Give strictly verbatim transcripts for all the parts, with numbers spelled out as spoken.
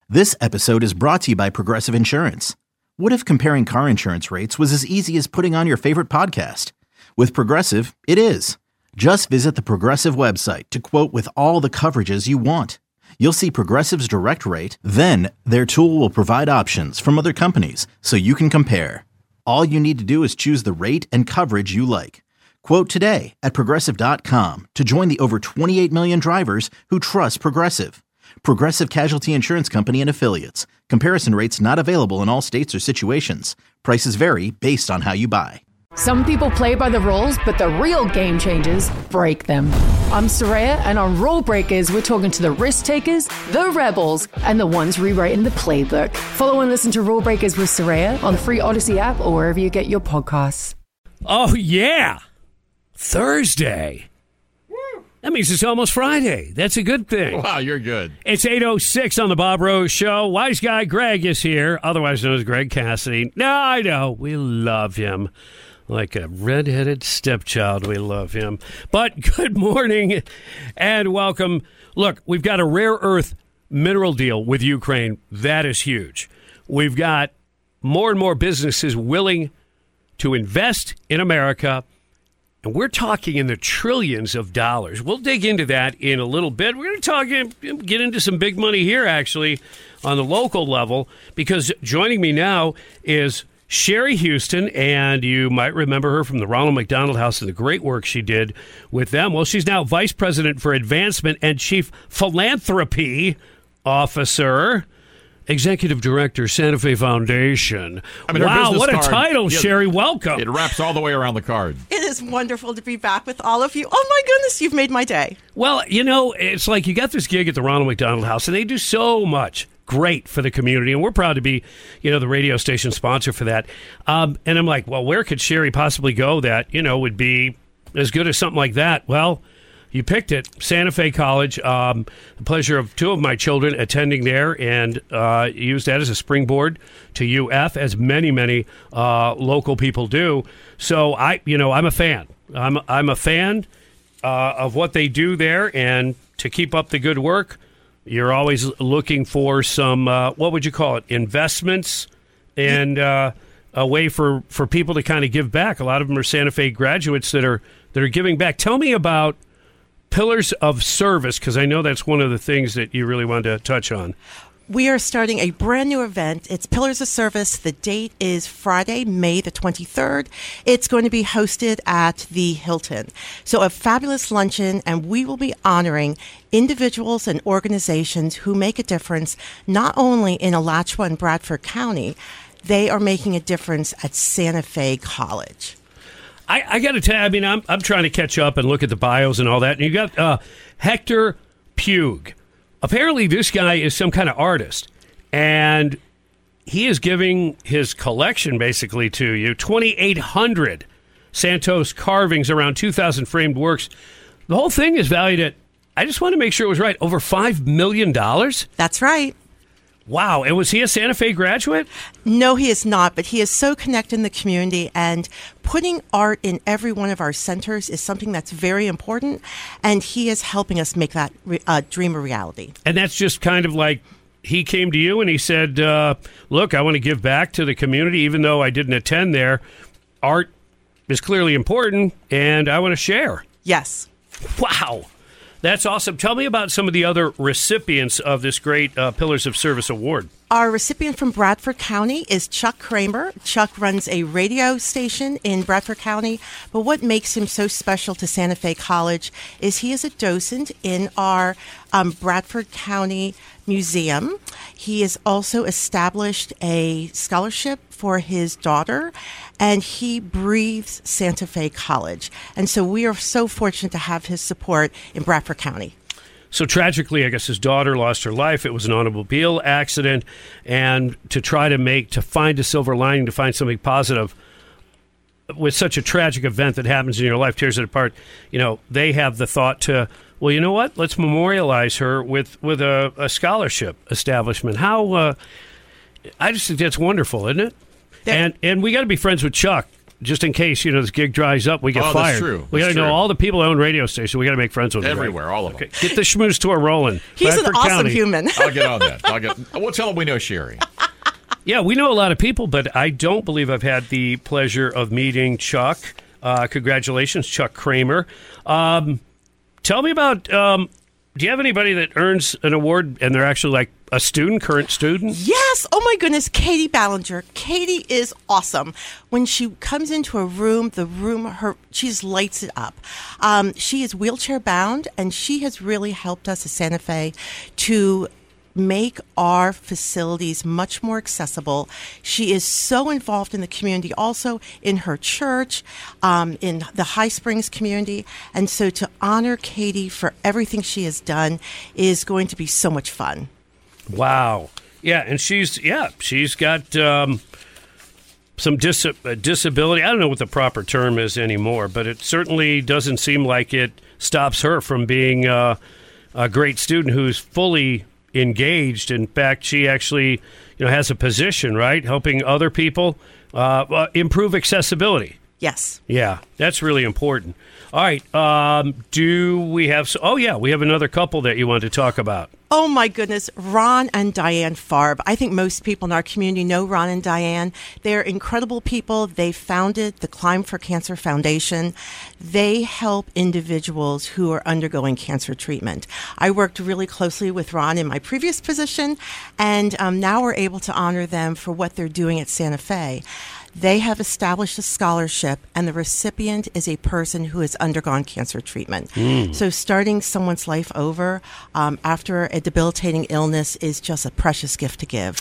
This episode is brought to you by Progressive Insurance. What if comparing car insurance rates was as easy as putting on your favorite podcast? With Progressive, it is. Just visit the Progressive website to quote with all the coverages you want. You'll see Progressive's direct rate, then their tool will provide options from other companies so you can compare. All you need to do is choose the rate and coverage you like. Quote today at progressive dot com to join the over twenty-eight million drivers who trust Progressive. Progressive Casualty Insurance Company and Affiliates. Comparison rates not available in all states or situations. Prices vary based on how you buy. Some people play by the rules, but the real game changers break them. I'm Soraya, and on Rule Breakers, we're talking to the risk takers, the rebels, and the ones rewriting the playbook. Follow and listen to Rule Breakers with Soraya on the free Odyssey app or wherever you get your podcasts. Oh, yeah. Thursday. That means it's almost Friday. That's a good thing. Wow, you're good. It's eight oh six on the Bob Rose Show. Wise guy Greg is here, otherwise known as Greg Cassidy. No, I know. We love him. Like a redheaded stepchild, we love him. But good morning and welcome. Look, we've got a rare earth mineral deal with Ukraine. That is huge. We've got more and more businesses willing to invest in America. And we're talking in the trillions of dollars. We'll dig into that in a little bit. We're going to talk, get into some big money here, actually, on the local level, because joining me now is Sherry Houston, and you might remember her from the Ronald McDonald House and the great work she did with them. Well, she's now Vice President for Advancement and Chief Philanthropy Officer. Executive Director, Santa Fe Foundation. I mean, wow, what a card, title, yeah, Sherry. Welcome. It wraps all the way around the card. It is wonderful to be back with all of you. Oh, my goodness, you've made my day. Well, you know, it's like you got this gig at the Ronald McDonald House, and they do so much great for the community, and we're proud to be, you know, the radio station sponsor for that. Um, and I'm like, well, where could Sherry possibly go that, you know, would be as good as something like that? Well, you picked it, Santa Fe College. Um, the pleasure of two of my children attending there, and uh, used that as a springboard to U F, as many, many uh, local people do. So I, you know, I'm a fan. I'm I'm a fan uh, of what they do there, and to keep up the good work, you're always looking for some. Uh, what would you call it? Investments and uh, a way for, for people to kind of give back. A lot of them are Santa Fe graduates that are that are giving back. Tell me about Pillars of Service, because I know that's one of the things that you really wanted to touch on. We are starting a brand new event. It's Pillars of Service. The date is Friday, May the twenty-third. It's going to be hosted at the Hilton. So a fabulous luncheon, and we will be honoring individuals and organizations who make a difference not only in Alachua and Bradford County, they are making a difference at Santa Fe College. I, I got to tell you, I mean, I'm I'm trying to catch up and look at the bios and all that. And you got uh, Hector Pugh. Apparently, this guy is some kind of artist, and he is giving his collection basically to you. twenty-eight hundred Santos carvings, around two thousand framed works. The whole thing is valued at, I just want to make sure it was right, over five million dollars? That's right. Wow. And was he a Santa Fe graduate? No, he is not, but he is so connected in the community, and putting art in every one of our centers is something that's very important, and he is helping us make that uh, dream a reality. And that's just kind of like he came to you and he said, uh, look, I want to give back to the community, even though I didn't attend there. Art is clearly important, and I want to share. Yes. Wow. That's awesome. Tell me about some of the other recipients of this great uh, Pillars of Service Award. Our recipient from Bradford County is Chuck Kramer. Chuck runs a radio station in Bradford County, but what makes him so special to Santa Fe College is he is a docent in our um, Bradford County Museum. He has also established a scholarship for his daughter, and he breathes Santa Fe College. And so we are so fortunate to have his support in Bradford County. So tragically, I guess his daughter lost her life. It was an automobile accident. And to try to make, to find a silver lining, to find something positive with such a tragic event that happens in your life, tears it apart, you know, they have the thought to, well, you know what? Let's memorialize her with, with a, a scholarship establishment. How, uh, I just think that's wonderful, isn't it? That- and and we got to be friends with Chuck. just in case, you know, this gig dries up, we get oh, fired. That's true. We got to true. know all the people who own radio stations. We got to make friends with them. Everywhere, right? all of them. Okay. Get the schmooze tour rolling. He's Bradford an awesome County. human. I'll get on that. I'll get. We'll tell them we know Sherry. Yeah, we know a lot of people, but I don't believe I've had the pleasure of meeting Chuck. Uh, congratulations, Chuck Kramer. Um, tell me about, um, do you have anybody that earns an award and they're actually like a student, current student? Yes. Oh, my goodness. Katie Ballinger. Katie is awesome. When she comes into a room, the room, her she just lights it up. Um, she is wheelchair bound, and she has really helped us at Santa Fe to make our facilities much more accessible. She is so involved in the community, also in her church, um, in the High Springs community. And so to honor Katie for everything she has done is going to be so much fun. Wow. Yeah, and she's, yeah, she's got um, some dis- uh, disability. I don't know what the proper term is anymore, but it certainly doesn't seem like it stops her from being uh, a great student who's fully engaged. In fact, she actually, you know, has a position, right, helping other people uh, uh, improve accessibility. Yes. Yeah, that's really important. All right, um, do we have? Oh, yeah, we have another couple that you want to talk about. Oh, my goodness. Ron and Diane Farb. I think most people in our community know Ron and Diane. They're incredible people. They founded the Climb for Cancer Foundation. They help individuals who are undergoing cancer treatment. I worked really closely with Ron in my previous position, and um, now we're able to honor them for what they're doing at Santa Fe. They have established a scholarship, and the recipient is a person who has undergone cancer treatment. Mm. So starting someone's life over um, after a debilitating illness is just a precious gift to give.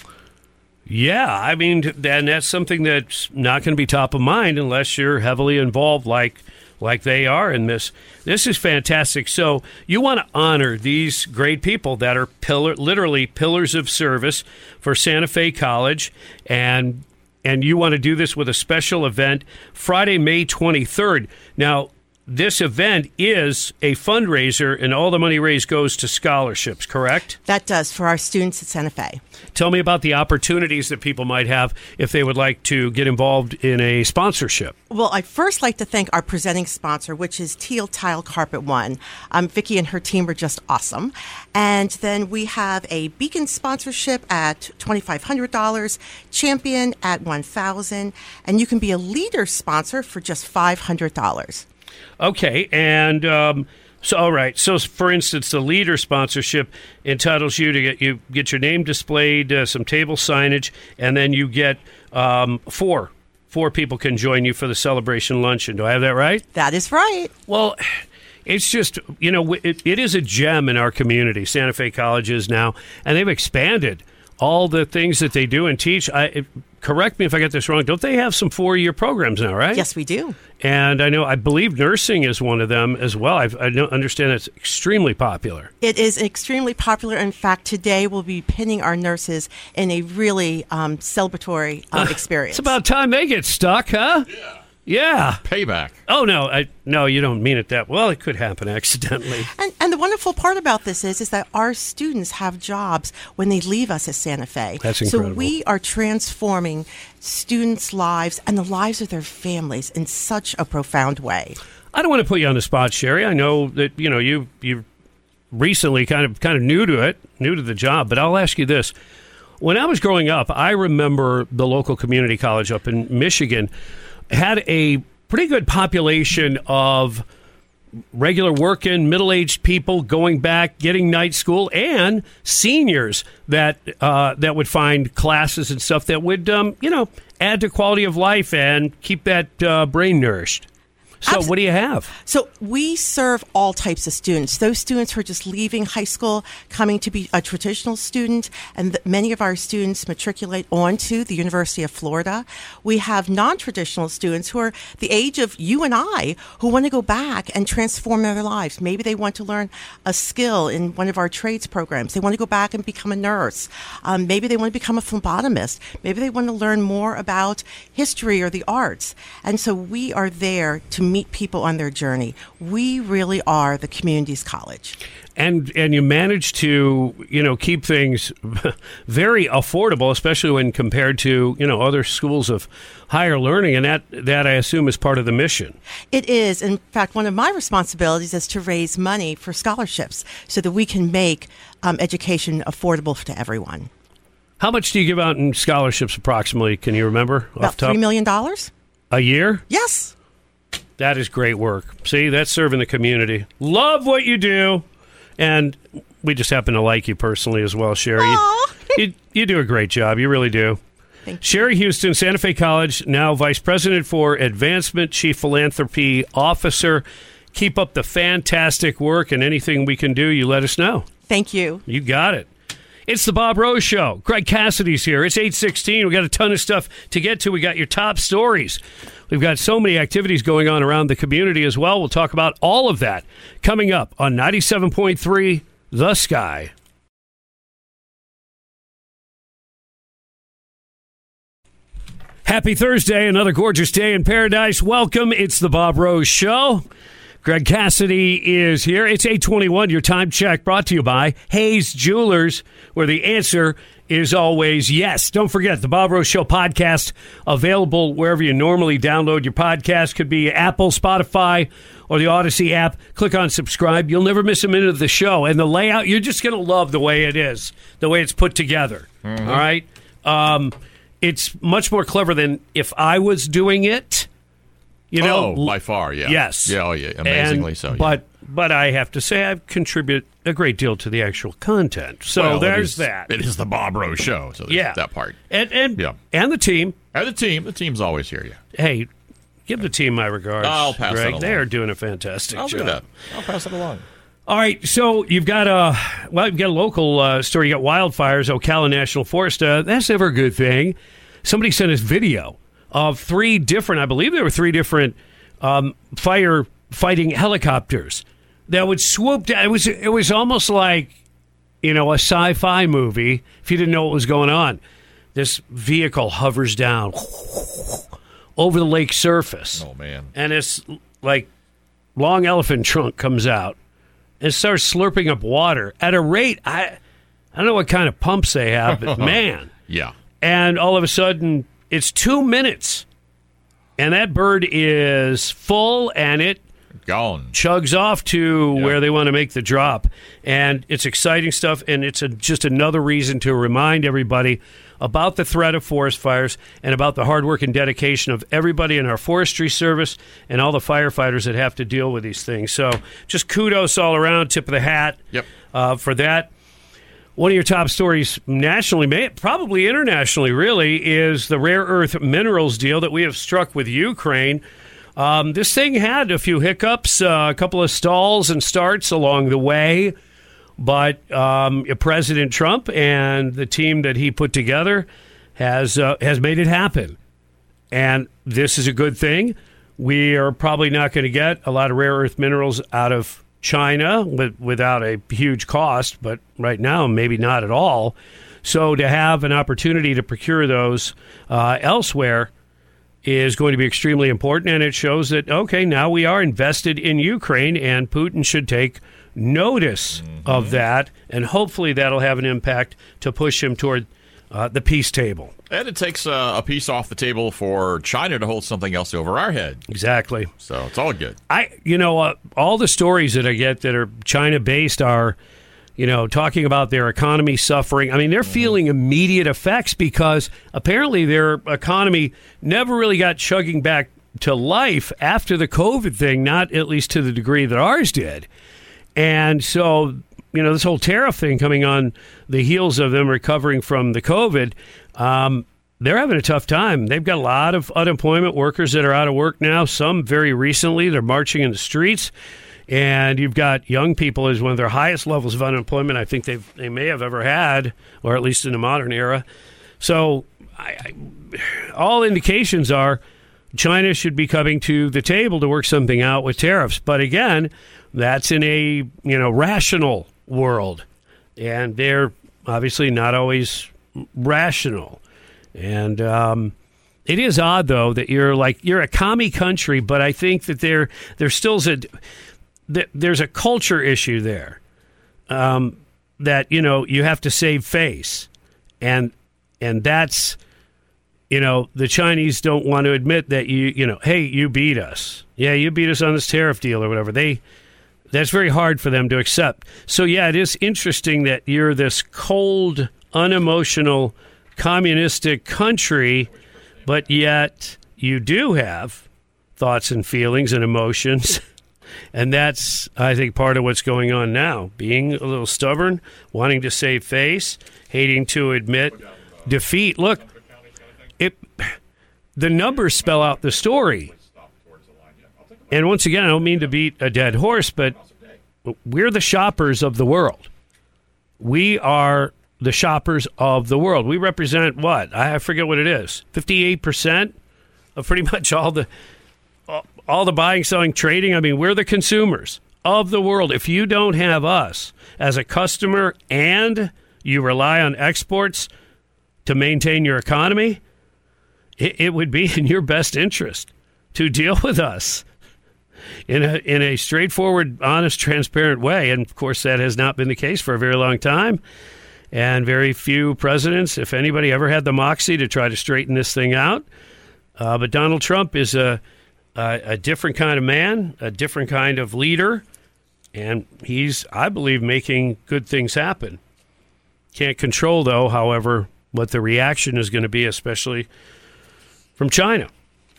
Yeah, I mean, and that's something that's not going to be top of mind unless you're heavily involved like like they are in this. This is fantastic. So you want to honor these great people that are pillar, literally pillars of service for Santa Fe College, and and you want to do this with a special event Friday, May twenty-third. Now, this event is a fundraiser, and all the money raised goes to scholarships, correct? That does, for our students at Santa Fe. Tell me about the opportunities that people might have if they would like to get involved in a sponsorship. Well, I'd first like to thank our presenting sponsor, which is Teal Tile Carpet One. Um, Vicki and her team are just awesome. And then we have a Beacon sponsorship at twenty-five hundred dollars, Champion at one thousand dollars, and you can be a leader sponsor for just five hundred dollars. Okay, and um, so all right. So, for instance, the leader sponsorship entitles you to get you get your name displayed, uh, some table signage, and then you get um, four four people can join you for the celebration luncheon. Do I have that right? That is right. Well, it's just, you know, it, it is a gem in our community. Santa Fe College is now, and they've expanded all the things that they do and teach. I, it, correct me if I get this wrong. Don't they have some four-year programs now, right? Yes, we do. And I know, I believe nursing is one of them as well. I've, I don't understand it's extremely popular. It is extremely popular. In fact, today we'll be pinning our nurses in a really um, celebratory um, experience. It's about time they get stuck, huh? Yeah. Yeah. Payback. Oh, no. I, no, you don't mean it that well. It could happen accidentally. And, and the wonderful part about this is, is that our students have jobs when they leave us at Santa Fe. That's incredible. So we are transforming students' lives and the lives of their families in such a profound way. I don't want to put you on the spot, Sherry. I know that, you know, you you recently kind of kind of new to it, new to the job, but I'll ask you this. When I was growing up, I remember the local community college up in Michigan had a pretty good population of regular working, middle-aged people going back, getting night school, and seniors that uh, that would find classes and stuff that would, um, you know, add to quality of life and keep that uh, brain nourished. So Absol- what do you have? So we serve all types of students. Those students who are just leaving high school, coming to be a traditional student, and th- many of our students matriculate onto the University of Florida. We have non-traditional students who are the age of you and I who want to go back and transform their lives. Maybe they want to learn a skill in one of our trades programs. They want to go back and become a nurse. Um, maybe they want to become a phlebotomist. Maybe they want to learn more about history or the arts. And so we are there to meet people on their journey. We really are the community's college. And and you manage to, you know, keep things very affordable, especially when compared to, you know, other schools of higher learning. And that, that I assume, is part of the mission. It is. In fact, one of my responsibilities is to raise money for scholarships so that we can make um, education affordable to everyone. How much do you give out in scholarships approximately? Can you remember? About off top? three million dollars. A year? Yes. That is great work. See, that's serving the community. Love what you do. And we just happen to like you personally as well, Sherry. You, you, you do a great job. You really do. Thank you. Sherry Houston, Santa Fe College, now Vice President for Advancement, Chief Philanthropy Officer. Keep up the fantastic work, and anything we can do, you let us know. Thank you. You got it. It's the Bob Rose Show. Greg Cassidy's here. It's eight sixteen. We got a ton of stuff to get to. We got your top stories. We've got so many activities going on around the community as well. We'll talk about all of that coming up on ninety-seven point three The Sky. Happy Thursday, another gorgeous day in paradise. Welcome. It's the Bob Rose Show. Greg Cassidy is here. It's eight twenty-one, your time check, brought to you by Hayes Jewelers, where the answer is always yes. Don't forget, the Bob Rose Show podcast, available wherever you normally download your podcast. Could be Apple, Spotify, or the Odyssey app. Click on subscribe. You'll never miss a minute of the show. And the layout, you're just going to love the way it is, the way it's put together. Mm-hmm. All right? Um, it's much more clever than if I was doing it. You know, oh, by far, yeah. Yes. Yeah, oh, yeah, amazingly and, so. Yeah. But but I have to say, I contribute a great deal to the actual content. So well, there's it is, that. It is the Bob Rose Show, so there's yeah. that part. And and, yeah. and the team. And the team. The team's always here, yeah. Hey, give the team my regards. I'll pass Greg. that along. They are doing a fantastic I'll job. do that. I'll pass it along. All right, so you've got a well, you've got a local uh, story. You got wildfires, Ocala National Forest. Uh, that's never a good thing. Somebody sent us video of three different. I believe there were three different um, fire-fighting helicopters that would swoop down. It was it was almost like, you know, a sci-fi movie. If you didn't know what was going on, this vehicle hovers down over the lake surface. Oh man! And it's like long elephant trunk comes out and starts slurping up water at a rate, I I don't know what kind of pumps they have, but man. Yeah. And all of a sudden, it's two minutes, and that bird is full, and it gone chugs off to yep. where they want to make the drop. And it's exciting stuff, and it's a, just another reason to remind everybody about the threat of forest fires and about the hard work and dedication of everybody in our forestry service and all the firefighters that have to deal with these things. So just kudos all around, tip of the hat yep. uh, for that. One of your top stories nationally, probably internationally really, is the rare earth minerals deal that we have struck with Ukraine. Um, this thing had a few hiccups, uh, a couple of stalls and starts along the way. But um, President Trump and the team that he put together has uh, has made it happen. And this is a good thing. We are probably not going to get a lot of rare earth minerals out of China with, without a huge cost, but right now maybe not at all. So to have an opportunity to procure those uh, elsewhere is going to be extremely important, and it shows that, okay, now we are invested in Ukraine, and Putin should take notice mm-hmm. of that, and hopefully that'll have an impact to push him toward uh, the peace table. And it takes uh, a piece off the table for China to hold something else over our head. Exactly. So it's all good. I, you know, uh, all the stories that I get that are China-based are, you know, talking about their economy suffering. I mean, they're mm-hmm. feeling immediate effects because apparently their economy never really got chugging back to life after the COVID thing, not at least to the degree that ours did. And so, you know, this whole tariff thing coming on the heels of them recovering from the COVID, um, they're having a tough time. They've got a lot of unemployment workers that are out of work now, some very recently. They're marching in the streets. And you've got young people as one of their highest levels of unemployment I think they they may have ever had, or at least in the modern era. So I, I, all indications are China should be coming to the table to work something out with tariffs. But again, that's in a you know rational world, and they're obviously not always rational. And um, It is odd, though, that you're like you're a commie country, but I think that there there still's a there's a culture issue there um, that you know you have to save face, and and that's you know the Chinese don't want to admit that you you know hey you beat us yeah you beat us on this tariff deal or whatever they that's very hard for them to accept. So yeah, it is interesting that you're this cold, unemotional, communistic country. But yet you do have thoughts and feelings and emotions, and that's, I think, part of what's going on now. Being a little stubborn, wanting to save face, hating to admit defeat. Look, it, the numbers spell out the story. And once again, I don't mean to beat a dead horse, but we're the shoppers of the world. We are the shoppers of the world. We represent what? I forget what it is. fifty-eight percent of pretty much all the all the buying, selling, trading. I mean, we're the consumers of the world. If you don't have us as a customer and you rely on exports to maintain your economy, it, it would be in your best interest to deal with us in a in a straightforward, honest, transparent way. And, of course, that has not been the case for a very long time. And very few presidents, if anybody, ever had the moxie to try to straighten this thing out. Uh, but Donald Trump is a, a a different kind of man, a different kind of leader, and he's, I believe, making good things happen. Can't control, though, however, what the reaction is going to be, especially from China.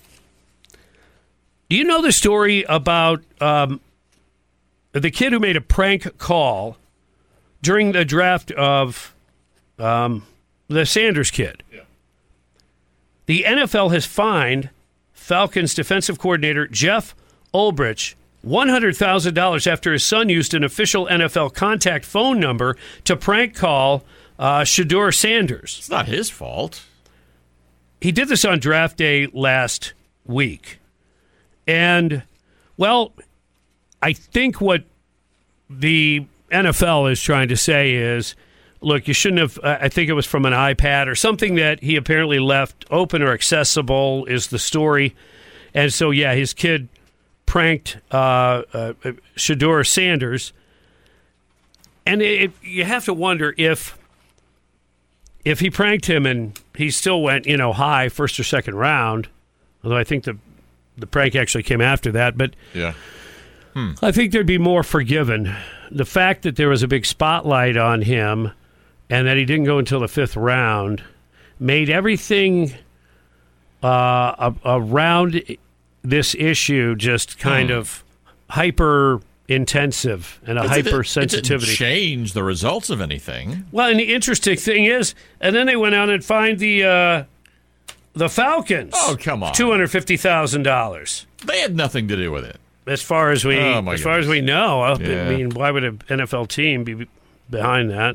Do you know the story about um, the kid who made a prank call during the draft of um, the Sanders kid? Yeah. The N F L has fined Falcons defensive coordinator Jeff Ulbrich one hundred thousand dollars after his son used an official N F L contact phone number to prank call uh, Shedeur Sanders. It's not his fault. He did this on draft day last week. And, well, I think what the N F L is trying to say is, look, you shouldn't have, uh, I think it was from an iPad or something that he apparently left open or accessible is the story. And so, yeah, his kid pranked uh, uh, Shedeur Sanders. And it, it, you have to wonder if if he pranked him and he still went, you know, high first or second round, although I think the, the prank actually came after that. But yeah. Hmm. I think there'd be more forgiven. The fact that there was a big spotlight on him and that he didn't go until the fifth round made everything uh, around this issue just kind hmm. of hyper intensive and a it's, hyper it, sensitivity. It didn't change the results of anything. Well, and the interesting thing is, and then they went out and fined the uh, the Falcons. Oh, come on, two hundred fifty thousand dollars. They had nothing to do with it. As far as we, oh, as goodness. far as we know, I yeah. mean, why would an N F L team be behind that?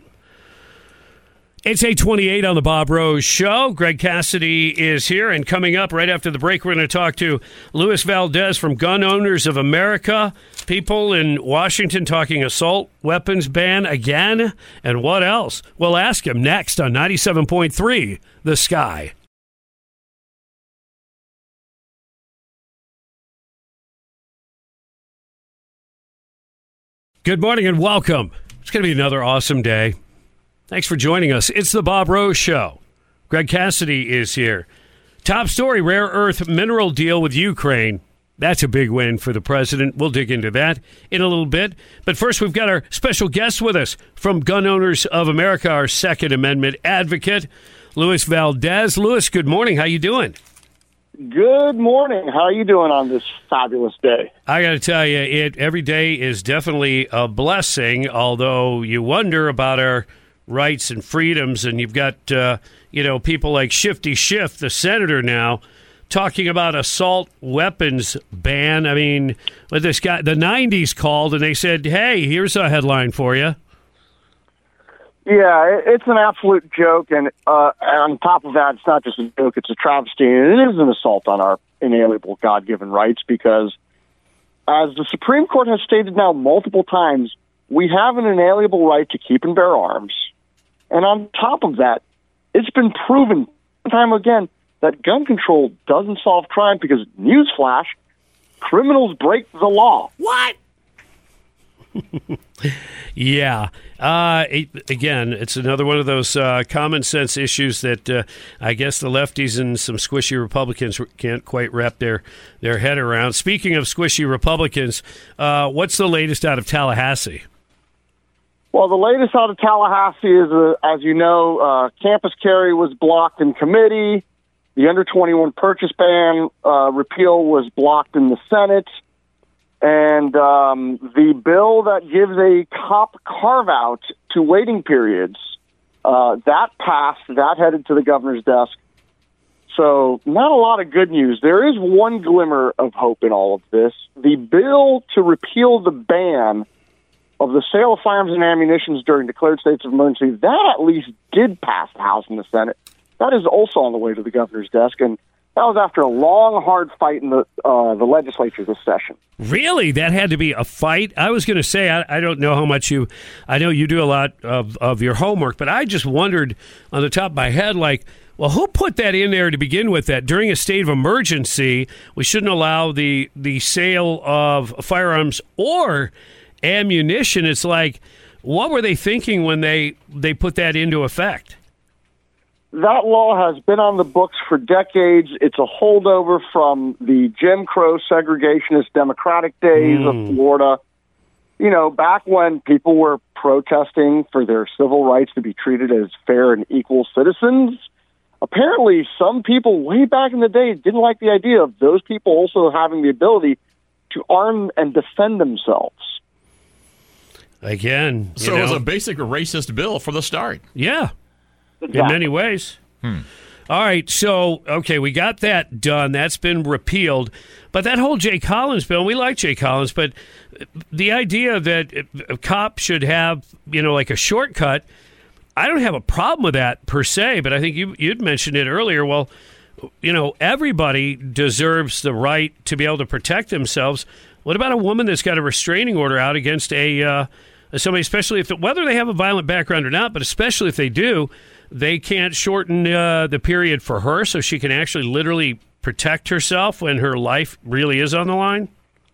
It's eight twenty-eight on the Bob Rose Show. Greg Cassidy is here, and coming up right after the break, we're going to talk to Luis Valdez from Gun Owners of America. People in Washington talking assault weapons ban again, and what else? We'll ask him next on ninety-seven point three The Sky. Good morning and welcome. It's going to be another awesome day. Thanks for joining us. It's the Bob Rose Show. Greg Cassidy is here. Top story, rare earth mineral deal with Ukraine. That's a big win for the president. We'll dig into that in a little bit. But first, we've got our special guest with us from Gun Owners of America, our Second Amendment advocate, Luis Valdez. Luis, good morning. How you doing? Good morning. How are you doing on this fabulous day? I got to tell you, it every day is definitely a blessing, although you wonder about our rights and freedoms, and you've got, uh, you know, people like Shifty Schiff, the senator now, talking about assault weapons ban. I mean, what this guy, the nineties called, and they said, hey, here's a headline for you. Yeah, it's an absolute joke, and uh, on top of that, it's not just a joke, it's a travesty, and it is an assault on our inalienable God-given rights, because as the Supreme Court has stated now multiple times, we have an inalienable right to keep and bear arms. And on top of that, it's been proven time and time again that gun control doesn't solve crime because, newsflash, criminals break the law. What? Yeah. Uh, it, again, it's another one of those uh, common sense issues that uh, I guess the lefties and some squishy Republicans can't quite wrap their, their head around. Speaking of squishy Republicans, uh, what's the latest out of Tallahassee? Well, the latest out of Tallahassee is, uh, as you know, uh, campus carry was blocked in committee. The under twenty-one purchase ban uh, repeal was blocked in the Senate. And um, the bill that gives a cop carve-out to waiting periods, uh, that passed, that headed to the governor's desk. So not a lot of good news. There is one glimmer of hope in all of this. The bill to repeal the ban of the sale of firearms and ammunition during declared states of emergency, that at least did pass the House and the Senate. That is also on the way to the governor's desk, and that was after a long, hard fight in the uh, the legislature this session. Really? That had to be a fight? I was going to say, I, I don't know how much you, I know you do a lot of, of your homework, but I just wondered on the top of my head, like, well, who put that in there to begin with, that during a state of emergency, we shouldn't allow the, the sale of firearms or ammunition? It's like, what were they thinking when they, they put that into effect? That law has been on the books for decades. It's a holdover from the Jim Crow segregationist Democratic days mm. of Florida. You know, back when people were protesting for their civil rights to be treated as fair and equal citizens, apparently some people way back in the day didn't like the idea of those people also having the ability to arm and defend themselves. Again, you so know, it was a basic racist bill from the start. Yeah. Exactly. In many ways. Hmm. All right, so, okay, we got that done. That's been repealed. But that whole Jay Collins bill, we like Jay Collins, but the idea that a cop should have, you know, like a shortcut, I don't have a problem with that per se, but I think you, you'd mentioned it earlier. Well, you know, everybody deserves the right to be able to protect themselves. What about a woman that's got a restraining order out against a uh, somebody, especially if, whether they have a violent background or not, but especially if they do, they can't shorten uh, the period for her so she can actually literally protect herself when her life really is on the line?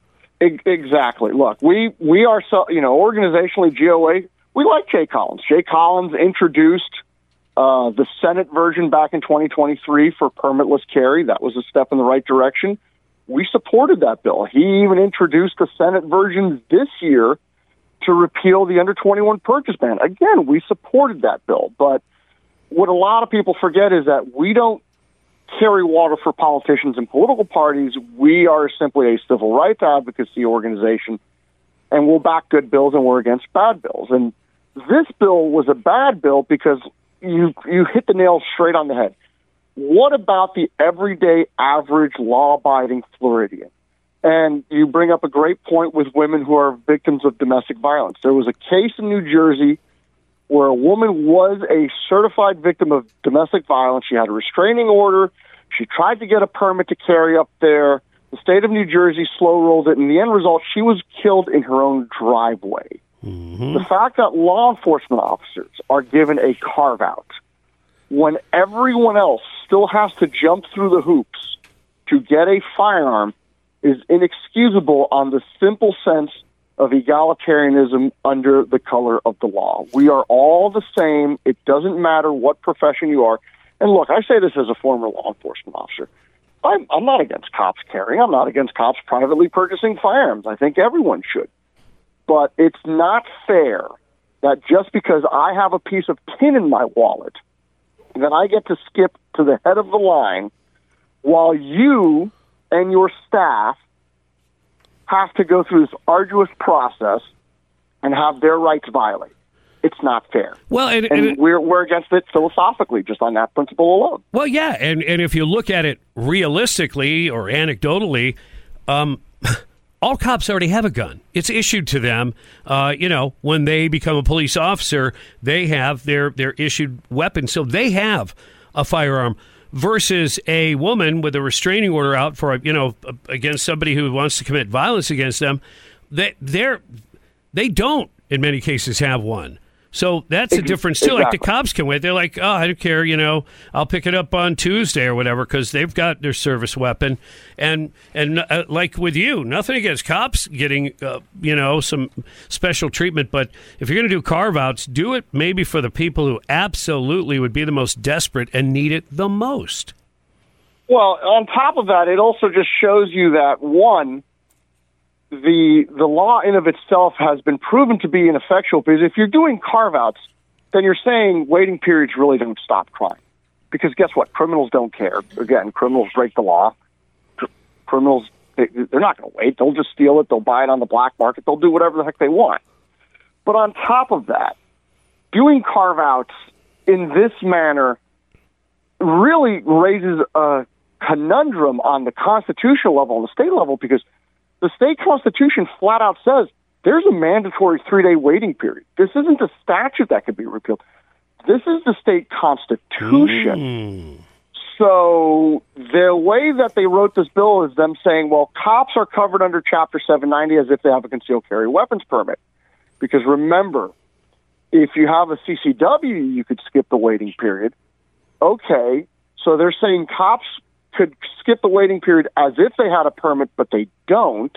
Exactly. Look, we, we are, so, you know, organizationally, G O A, we like Jay Collins. Jay Collins introduced uh, the Senate version back in twenty twenty-three for permitless carry. That was a step in the right direction. We supported that bill. He even introduced the Senate version this year to repeal the under twenty-one purchase ban. Again, we supported that bill, but what a lot of people forget is that we don't carry water for politicians and political parties. We are simply a civil rights advocacy organization, and we'll back good bills and we're against bad bills. And this bill was a bad bill because you you hit the nail straight on the head. What about the everyday, average, law-abiding Floridian? And you bring up a great point with women who are victims of domestic violence. There was a case in New Jersey where a woman was a certified victim of domestic violence. She had a restraining order. She tried to get a permit to carry up there. The state of New Jersey slow-rolled it, and the end result, she was killed in her own driveway. Mm-hmm. The fact that law enforcement officers are given a carve-out when everyone else still has to jump through the hoops to get a firearm is inexcusable on the simple sense of egalitarianism under the color of the law. We are all the same. It doesn't matter what profession you are. And look, I say this as a former law enforcement officer. I'm, I'm not against cops carrying. I'm not against cops privately purchasing firearms. I think everyone should. But it's not fair that just because I have a piece of tin in my wallet, that I get to skip to the head of the line while you and your staff have to go through this arduous process and have their rights violated. It's not fair. Well, and, and, and we're we're against it philosophically, just on that principle alone. Well, yeah, and, and if you look at it realistically or anecdotally, um, all cops already have a gun. It's issued to them. Uh, you know, when they become a police officer, they have their their issued weapon, so they have a firearm. Versus a woman with a restraining order out for, you know, against somebody who wants to commit violence against them, they they're they don't in many cases have one. So that's a difference, too. Exactly. Like, the cops can wait. They're like, oh, I don't care, you know, I'll pick it up on Tuesday or whatever because they've got their service weapon. And, and uh, like with you, nothing against cops getting, uh, you know, some special treatment. But if you're going to do carve-outs, do it maybe for the people who absolutely would be the most desperate and need it the most. Well, on top of that, it also just shows you that, one, the the law in of itself has been proven to be ineffectual because if you're doing carve-outs, then you're saying waiting periods really don't stop crime. Because guess what? Criminals don't care. Again, criminals break the law. Cr- criminals, they, they're not going to wait. They'll just steal it. They'll buy it on the black market. They'll do whatever the heck they want. But on top of that, doing carve-outs in this manner really raises a conundrum on the constitutional level, on the state level, because the state constitution flat out says there's a mandatory three-day waiting period. This isn't a statute that could be repealed. This is the state constitution. Mm. So the way that they wrote this bill is them saying, well, cops are covered under Chapter seven ninety as if they have a concealed carry weapons permit. Because remember, if you have a C C W, you could skip the waiting period. Okay, so they're saying cops could skip the waiting period as if they had a permit, but they don't.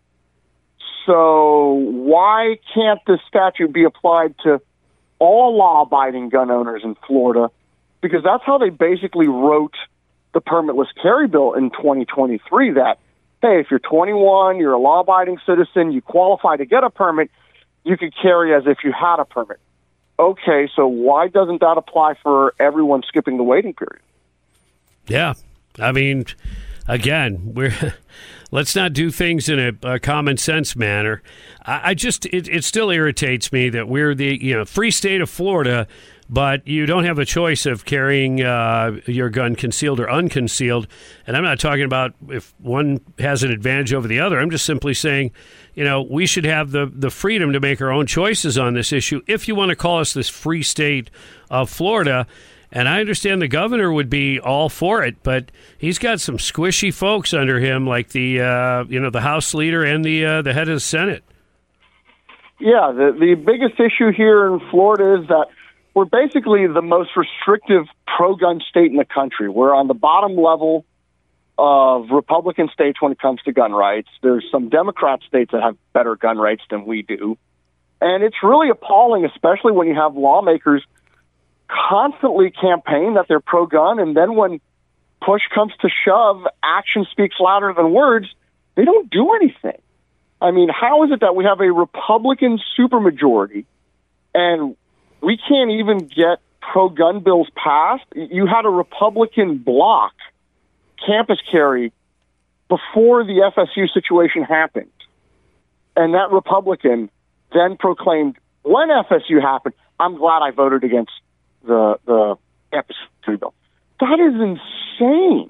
So why can't this statute be applied to all law-abiding gun owners in Florida? Because that's how they basically wrote the permitless carry bill in twenty twenty-three, that, hey, if you're twenty-one, you're a law-abiding citizen, you qualify to get a permit, you could carry as if you had a permit. Okay, so why doesn't that apply for everyone skipping the waiting period? Yeah. I mean, again, we're let's not do things in a, a common sense manner. I, I just it, it still irritates me that we're the you know free state of Florida, but you don't have a choice of carrying uh, your gun concealed or unconcealed. And I'm not talking about if one has an advantage over the other. I'm just simply saying, you know, we should have the the freedom to make our own choices on this issue. If you want to call us this free state of Florida. And I understand the governor would be all for it, but he's got some squishy folks under him, like the uh, you know the House leader and the uh, the head of the Senate. Yeah, the the biggest issue here in Florida is that we're basically the most restrictive pro-gun state in the country. We're on the bottom level of Republican states when it comes to gun rights. There's some Democrat states that have better gun rights than we do, and it's really appalling, especially when you have lawmakers constantly campaign that they're pro-gun, and then when push comes to shove, action speaks louder than words, they don't do anything. I mean, how is it that we have a Republican supermajority and we can't even get pro-gun bills passed? You had a Republican bloc campus carry before the F S U situation happened, and that Republican then proclaimed, when F S U happened, I'm glad I voted against the the campus carry bill. That is insane.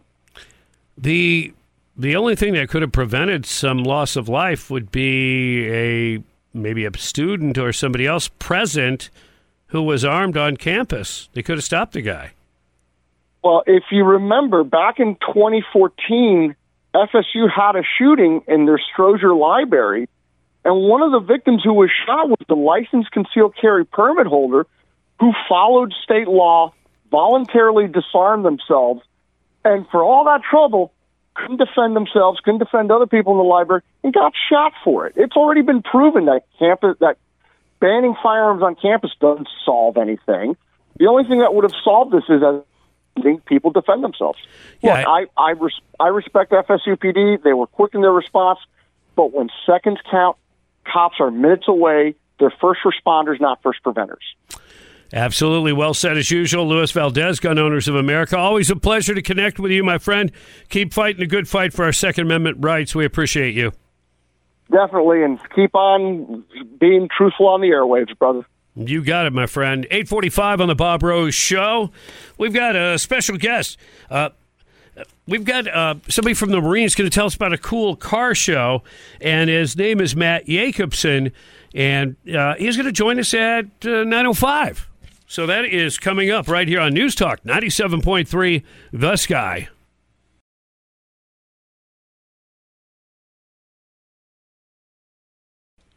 The the only thing that could have prevented some loss of life would be a maybe a student or somebody else present who was armed on campus. They could have stopped the guy. Well, if you remember, back in twenty fourteen, F S U had a shooting in their Strozier Library, and one of the victims who was shot was the licensed concealed carry permit holder who followed state law, voluntarily disarmed themselves, and for all that trouble, couldn't defend themselves, couldn't defend other people in the library, and got shot for it. It's already been proven that campus that banning firearms on campus doesn't solve anything. The only thing that would have solved this is that people defend themselves. Yeah, Look, I I, res- I respect F S U P D. They were quick in their response, but when seconds count, cops are minutes away. They're first responders, not first preventers. Absolutely. Well said as usual. Luis Valdez, Gun Owners of America. Always a pleasure to connect with you, my friend. Keep fighting a good fight for our Second Amendment rights. We appreciate you. Definitely, and keep on being truthful on the airwaves, brother. You got it, my friend. eight forty-five on the Bob Rose Show. We've got a special guest. Uh, we've got uh, somebody from the Marines going to tell us about a cool car show, and his name is Matt Jacobson, and uh, he's going to join us at uh, nine oh five. So that is coming up right here on News Talk ninety-seven point three, The Sky.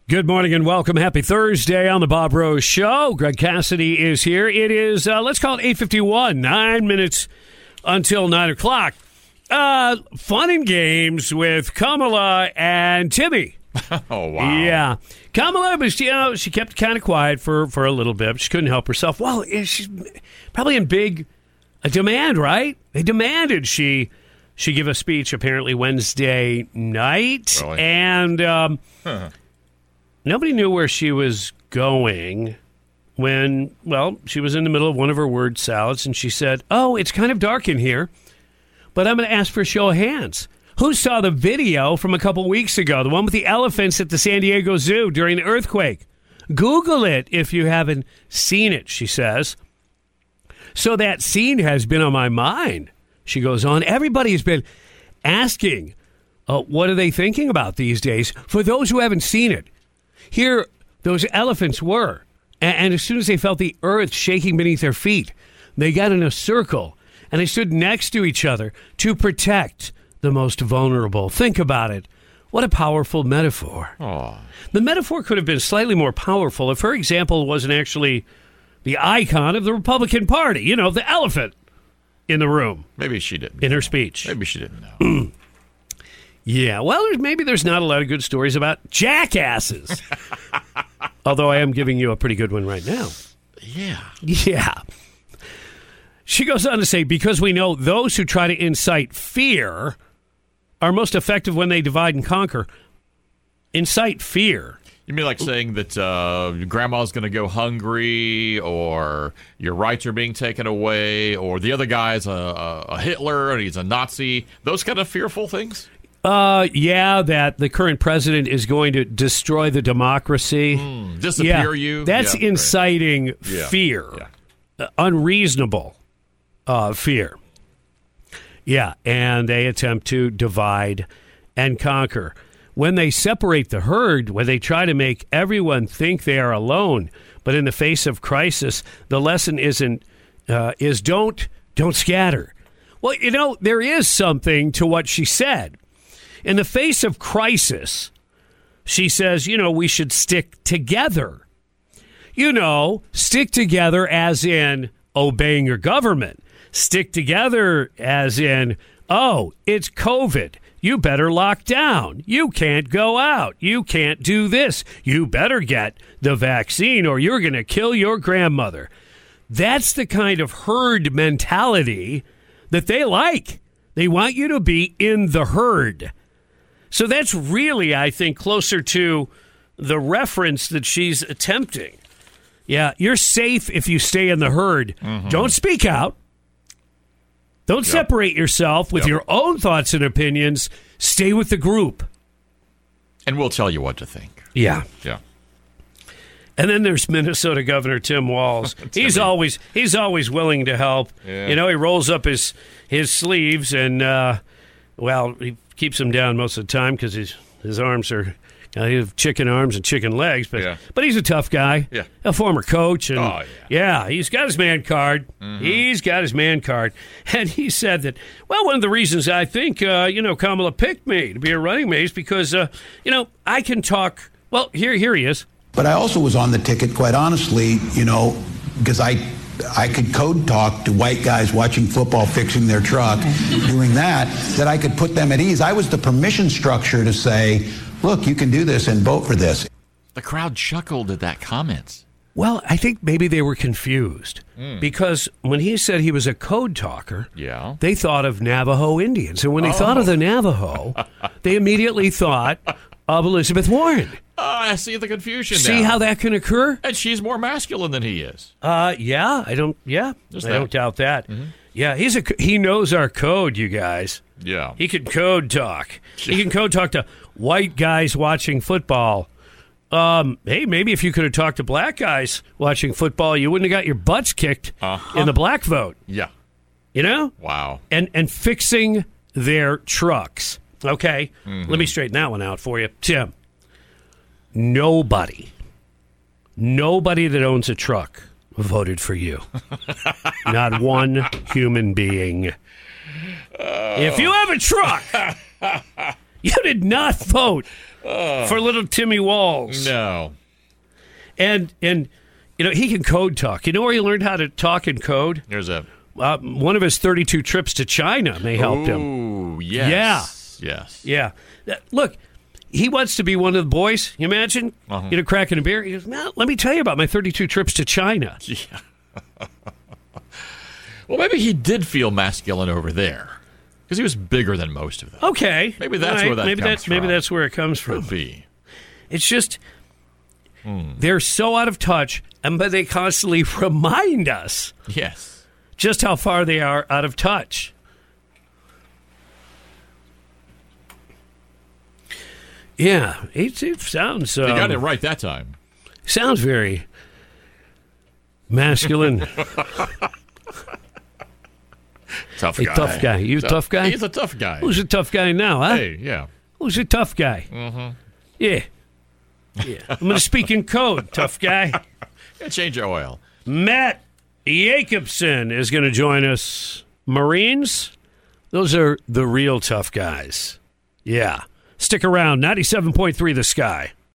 Good morning and welcome. Happy Thursday on the Bob Rose Show. Greg Cassidy is here. It is, uh, let's call it eight fifty-one, nine minutes until nine o'clock. Uh, fun and games with Kamala and Timmy. Oh, wow. Yeah. Kamala was, you know, she kept kind of quiet for, for a little bit. She couldn't help herself. Well, she's probably in big a demand, right? They demanded she she give a speech apparently Wednesday night. Really? And um, huh. nobody knew where she was going when, well, she was in the middle of one of her word salads and she said, oh, it's kind of dark in here, but I'm going to ask for a show of hands. Who saw the video from a couple weeks ago, the one with the elephants at the San Diego Zoo during the earthquake? Google it if you haven't seen it, she says. So that scene has been on my mind, she goes on. Everybody's been asking, uh, what are they thinking about these days? For those who haven't seen it, here those elephants were. And, and as soon as they felt the earth shaking beneath their feet, they got in a circle and they stood next to each other to protect the most vulnerable. Think about it. What a powerful metaphor. Aww. The metaphor could have been slightly more powerful if her example wasn't actually the icon of the Republican Party. You know, the elephant in the room. Maybe she didn't. In her speech. Maybe she didn't know. Yeah, well, there's, maybe there's not a lot of good stories about jackasses. Although I am giving you a pretty good one right now. Yeah. Yeah. She goes on to say, because we know those who try to incite fear are most effective when they divide and conquer. Incite fear. You mean like saying that uh, grandma's going to go hungry, or your rights are being taken away, or the other guy's a, a, a Hitler and he's a Nazi? Those kind of fearful things? Uh, yeah, that the current president is going to destroy the democracy. Mm, disappear yeah, you? That's yeah, inciting right. fear. Yeah. Uh, unreasonable uh, fear. Yeah, and they attempt to divide and conquer. When they separate the herd, when they try to make everyone think they are alone, but in the face of crisis, the lesson isn't uh, is don't don't scatter. Well, you know, there is something to what she said. In the face of crisis, she says, you know, we should stick together. You know, stick together as in obeying your government. Stick together as in, oh, it's COVID. You better lock down. You can't go out. You can't do this. You better get the vaccine or you're going to kill your grandmother. That's the kind of herd mentality that they like. They want you to be in the herd. So that's really, I think, closer to the reference that she's attempting. Yeah, you're safe if you stay in the herd. Mm-hmm. Don't speak out. Don't yep. separate yourself with yep. your own thoughts and opinions. Stay with the group. And we'll tell you what to think. Yeah. Yeah. And then there's Minnesota Governor Tim Walz. he's always he's always willing to help. Yeah. You know, he rolls up his, his sleeves and, uh, well, he keeps them down most of the time because his, his arms are... Uh, he has chicken arms and chicken legs, but yeah. but he's a tough guy. Yeah. A former coach. And, oh, yeah. Yeah, he's got his man card. Mm-hmm. He's got his man card. And he said that, well, one of the reasons I think, uh, you know, Kamala picked me to be a running mate is because, uh, you know, I can talk. Well, here, here he is. But I also was on the ticket, quite honestly, you know, because I... I could code talk to white guys watching football, fixing their truck, doing that, that I could put them at ease. I was the permission structure to say, look, you can do this and vote for this. The crowd chuckled at that comment. Well, I think maybe they were confused mm. because when he said he was a code talker, yeah. they thought of Navajo Indians. And when they oh. thought of the Navajo, they immediately thought of Elizabeth Warren. Oh, I see the confusion See now. how that can occur? And she's more masculine than he is. Uh, yeah, I don't. Yeah, Just I that. don't doubt that. Mm-hmm. Yeah, he's a he knows our code, you guys. Yeah, he can code talk. He can code talk to white guys watching football. Um, hey, maybe if you could have talked to black guys watching football, you wouldn't have got your butts kicked uh-huh. in the black vote. Yeah, you know. Wow. And and fixing their trucks. Okay, mm-hmm. Let me straighten that one out for you, Tim. Nobody, nobody that owns a truck voted for you. Not one human being. Oh. If you have a truck You did not vote uh, for little Timmy Walls. No. And, and you know, he can code talk. You know where he learned how to talk in code? Here's a... Uh, one of his thirty-two trips to China may help him. Ooh, yes. Yeah. Yes. Yeah. Uh, Look, he wants to be one of the boys. You imagine? Uh-huh. You know, cracking a beer. He goes, man, let me tell you about my thirty-two trips to China. Yeah. Well, maybe he did feel masculine over there because he was bigger than most of them. Okay. Maybe that's right. where that maybe comes that's, from. Maybe that's where it comes from. Could be. It's just Hmm. they're so out of touch, and but they constantly remind us Yes. just how far they are out of touch. Yeah, it, it sounds. Um, You got it right that time. Sounds very masculine. Tough A guy. tough guy. You a tough guy? He's a tough guy. Who's a tough guy now, huh? Hey, yeah. Who's a tough guy? Mm-hmm. Yeah. Yeah. I'm going to speak in code, tough guy. Yeah, change your oil. Matt Jacobson is going to join us. Marines, those are the real tough guys. Yeah. Stick around. ninety-seven point three The Sky.